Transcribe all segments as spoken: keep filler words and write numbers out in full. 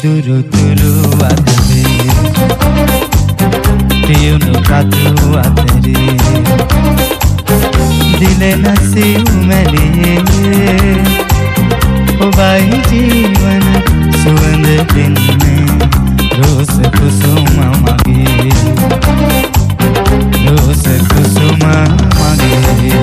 දුරු දුරු අතරේ තියුණු කතු අතරේ දිලෙන සිව්මැලියේ ඔබයි ජීවන සුවඳ දෙන්නේ රෝස කුසුම මගේ රෝස කුසුම මගේ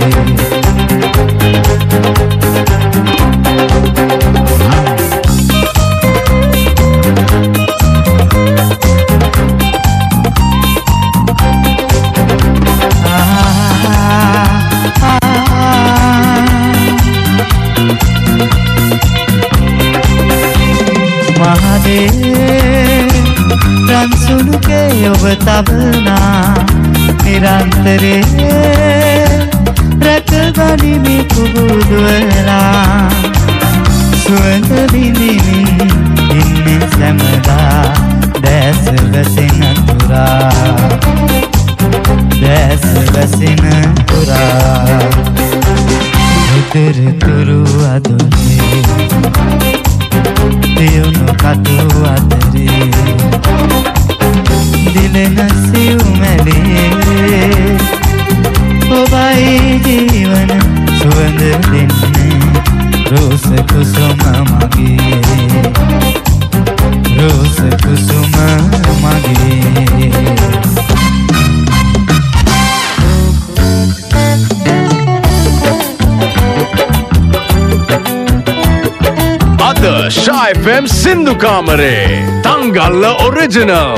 රන්සුනුකේ ඔබ තබනා නිරන්තරේ රැකගනිමි කුබුදුවලා සුවඳ විඳිමින් ඉන්නේ සැමදා දැස වැසෙන තුරා දැස වැසෙන තුරා උතුරු තුරු අදොනේ තියුණු කතු අතරේ දිලෙන සිව්මැලියේ ඔබයි ජීවන සුවඳ දෙන්නේ රෝස කුසුම මගේ රෝස කුසුම මගේ Shy F M Sindhu Kamare Tangalla Original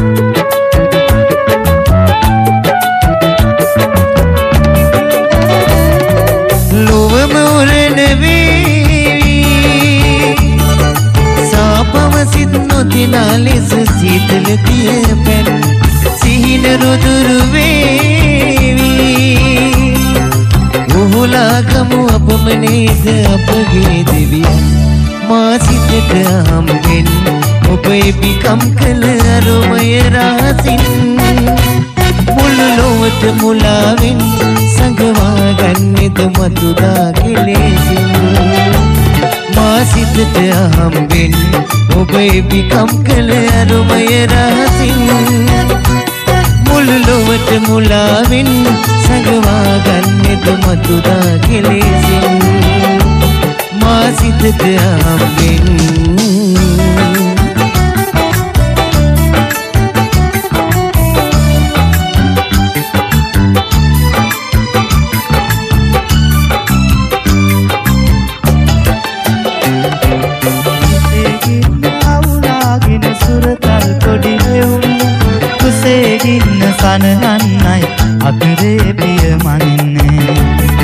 Luva murene vevi Saapava sidno tinalis seetal tiya pen Sihina ruduru vevi Uhulagamu apamaneda apage deviya මාසිතට හම්බෙන් ඔබේ පිකම් කළ අරුමය රහසින් මුළු ලොවට මුලාවෙන් සඟවා ගන්නෙද මතුදා කෙලෙසින් මාසිතට හම්බෙන් ඔබේ පිකම් කළ අරුමය රහසින් මුළු ලොවට මුලාවෙන් සඟවා ගන්නෙද මතුදා කෙලෙසින් මාසිතට හම්බෙන් අවුලාගෙන සුරතල් පොඩි වෙවුම් කුසේගින්න සනහන්නයි අතරේ පිය මනින්නේ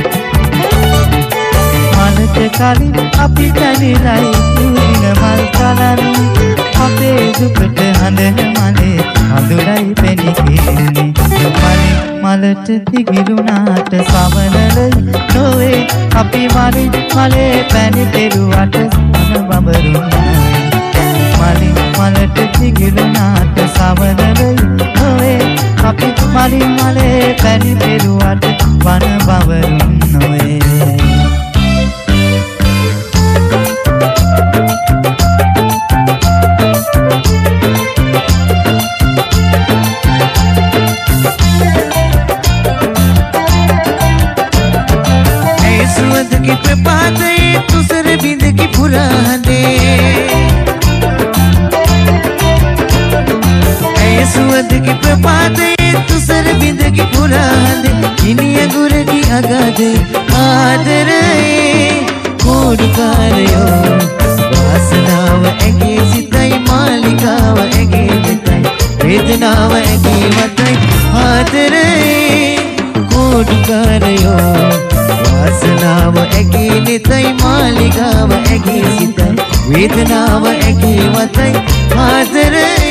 කලින් අපි පැනිරයි පුදින මල් කලන් අපේ දුකට හඳන මලේ අඳුරයි පෙනි කෙරෙන්නේ මලේ මලට දිගිරුණාට සවනලයි නොවේ අපි මරින් මලේ පැණි පෙරුවට සන බඹරුණයි මලේ මලට දිගිරුණාට සවනලයි නොවේ අපි මරින් මලේ පැණි පෙරුවට වන බඹරුන් නොවේ प्रपाते तुसर बिंद की पुराने सुवद की प्रपाते तुसर बिंद की पुराने इनिया गुर की अगाधे आदर कोडकारो वासनाव एगे सिताई मालिकाव एगे मिताई वेदनाव एगे मताई आदर कोडकारो वासनाव एगे निताई मालिकाव एगे सिताई वेदनाव एगे मताई आदर